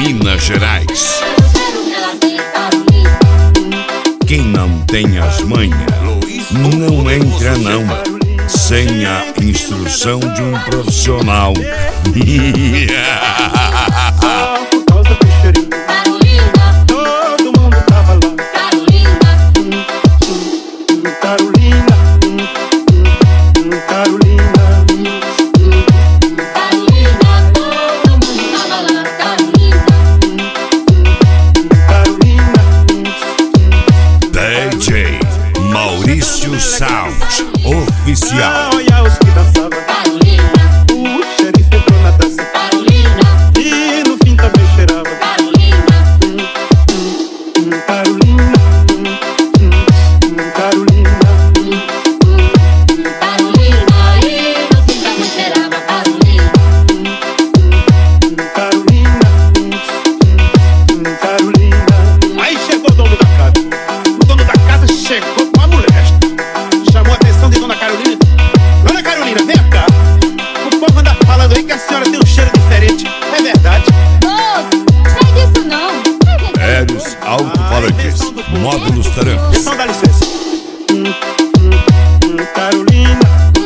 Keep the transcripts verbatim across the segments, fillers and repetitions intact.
Minas Gerais. Quem não tem as manhas não entra não, sem a instrução de um profissional. D J Maurício Sound Oficial. Olha os que dançavam. Carolina. O xerife entrou na dança. Carolina. E no fim também cheirava. Carolina. Carolina. Carolina. Carolina. E no fim também cheirava. Carolina. Carolina. Carolina. Aí chegou o dono da casa. O dono da casa chegou com a mulher. Chamou a atenção de Dona Carolina. Dona Carolina, vem cá. O povo anda falando aí que a senhora tem um cheiro diferente. É verdade? Moço, não sai disso não. Eros Alto-Falantes, Módulos Tarantos. Então dá licença. Carolina.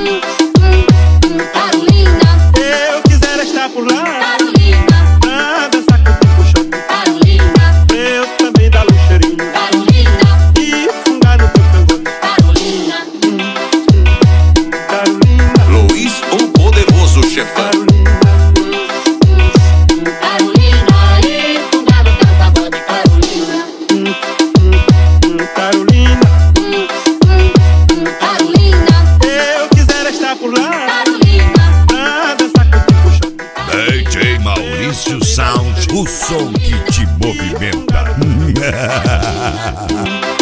Carolina. Eu quisera estar por lá. Carolina. Pra dançar com o puxão. Carolina. Eu também dar um cheirinho. Carolina. E fungar no teu cangote. Carolina. Carolina. Luiz, o poderoso chefão. Carolina. E fungar no teu pagode. Carolina. Carolina. Carolina. Eu quisera estar por lá. Carolina. Pra dançar com o puxão. D J Maurício Sound, o som que te movimenta.